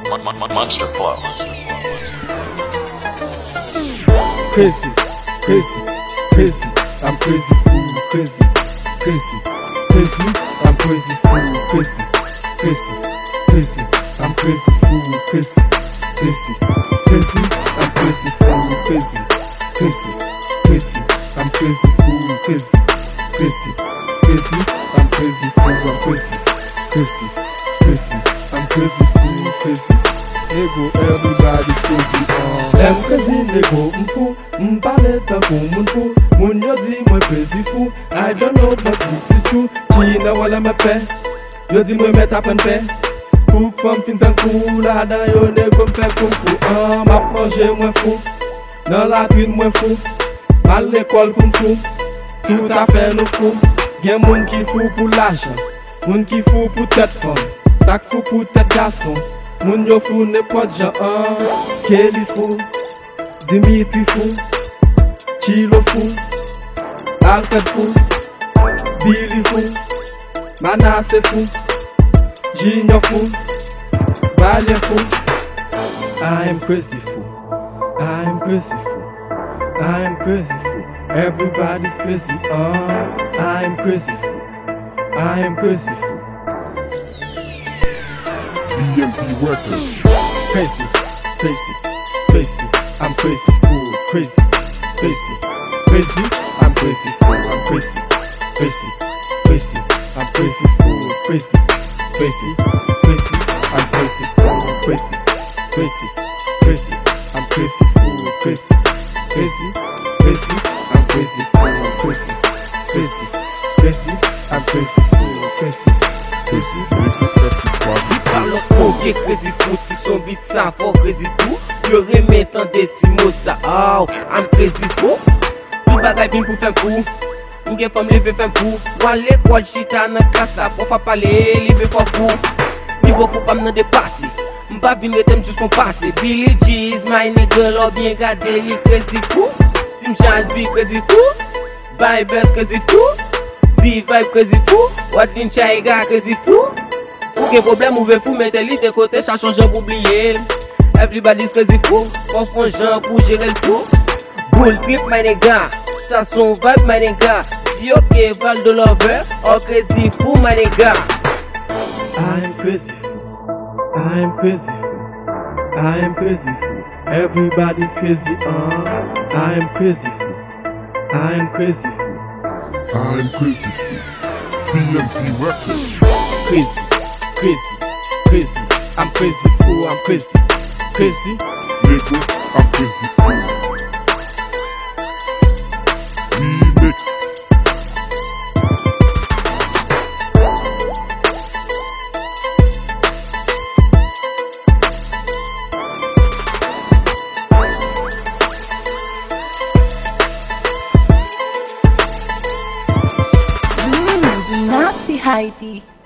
Monster Flow. Crazy, crazy, crazy. I'm crazy fool, crazy, crazy, crazy. I'm crazy fool, crazy, crazy, crazy. I'm crazy fool, crazy, crazy, crazy. I'm crazy fool, crazy, crazy, crazy. I'm crazy fool, crazy, crazy, crazy. I'm crazy fool, I'm crazy, crazy, crazy. I'm crazy fool, crazy. Ego, everybody's crazy. I'm crazy, nego, m'fou. M'parle tant pour moun fou. Moun yo di moi crazy fou. I don't know but this is true. Qui na wala me paix. Yo di moi met à prendre paix. Fouk femme fin fait fou. La dan yo nego m'fait kung fou. M'a manger moins fou. Dans la cuisine moins fou. Mal l'école pour m'fou. Tout à fait nous fou. Gen moun qui fou pour l'argent. Moun qui fou pour tête femme. Sak fou pour tête garçon. Moun yo fou n'importe Jean. Kelly fou. Dimitri fou. Chilo fou. Alfred fou. Billy fou. Manasseh fou. Junior fou. Valiant fou. I am crazy fool. I am crazy fool. I am crazy fool. Everybody's crazy. I am crazy fool. I am crazy fool. BMP Records. Crazy, crazy, crazy. I'm crazy fool. Crazy, crazy, crazy. I'm crazy fool. I'm crazy, crazy, crazy. I'm crazy fool. Crazy, crazy, crazy. I'm crazy fool. Crazy, crazy, crazy. I'm crazy fool. Crazy, crazy, crazy. I'm crazy fool. I'm crazy, crazy, crazy. I'm crazy fool. Crazy, crazy. Parlons ok crazy foot, si son beat ça fort crazy tout. Le remet en des petits mots ça. Oh, I'm crazy fou. Tout bagay vin pour faire fou. M'gen femme lever faire fou. Moi l'école chita nan classe là pour faire parler, lever for fou. Niveau faut pas m'en dépasser. M'pas vin retem juste qu'on passe. Billy G's, my nigga, l'on bien gardé li crazy fou. Tim Chance be crazy fou. Bibles crazy fou. D-Vibe crazy fou. Watlin Chaiga crazy fou. Aucun problème, ouvert fou, mettez li de côté, ça change pour oublier. Everybody's crazy fou, confond gens pour gérer le tout. Bull trip, my nigga, ça son vibe, my nigga. Si ok, val de lover, oh crazy fou, my nigga. I am crazy fool. I am crazy fool. I am crazy fool. Everybody's crazy. I am crazy fool. I am crazy fool. I am crazy fool. BMP Records. Crazy, crazy, crazy. I'm crazy fool. I'm crazy, crazy. Nigga, I'm crazy fool. Remix. Nasty Heidi.